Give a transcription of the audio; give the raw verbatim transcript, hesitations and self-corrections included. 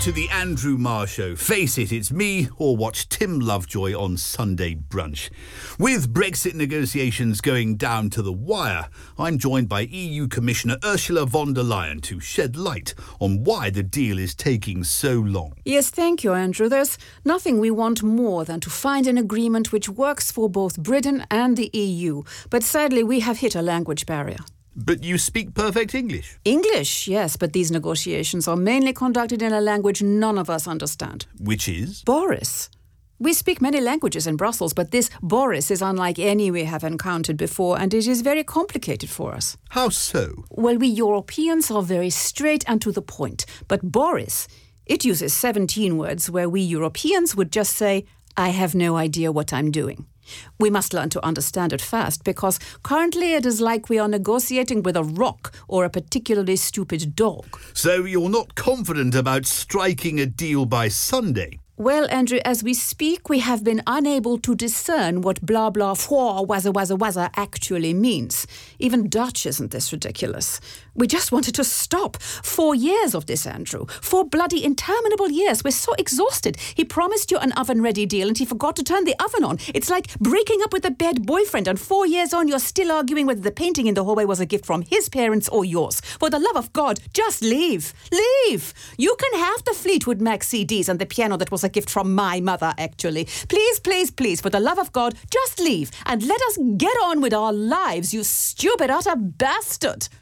to the Andrew Marr Show. Face it, it's me, or watch Tim Lovejoy on Sunday brunch. With Brexit negotiations going down to the wire, I'm joined by E U Commissioner Ursula von der Leyen to shed light on why the deal is taking so long. Yes, thank you, Andrew. There's nothing we want more than to find an agreement which works for both Britain and the E U. But sadly, we have hit a language barrier. But you speak perfect English. English, yes, but these negotiations are mainly conducted in a language none of us understand. Which is? Boris. We speak many languages in Brussels, but this Boris is unlike any we have encountered before, and it is very complicated for us. How so? Well, we Europeans are very straight and to the point, but Boris, it uses seventeen words where we Europeans would just say, I have no idea what I'm doing. We must learn to understand it fast, because currently it is like we are negotiating with a rock or a particularly stupid dog. So you're not confident about striking a deal by Sunday? Well, Andrew, as we speak, we have been unable to discern what blah blah for wazza wazza wazza actually means. Even Dutch isn't this ridiculous. We just wanted to stop. Four years of this, Andrew. Four bloody interminable years. We're so exhausted. He promised you an oven-ready deal and he forgot to turn the oven on. It's like breaking up with a bad boyfriend, and four years on you're still arguing whether the painting in the hallway was a gift from his parents or yours. For the love of God, just leave. Leave! You can have the Fleetwood Mac C Ds and the piano that was a gift from my mother, actually. Please, please, please, for the love of God, just leave and let us get on with our lives, you stupid utter bastard.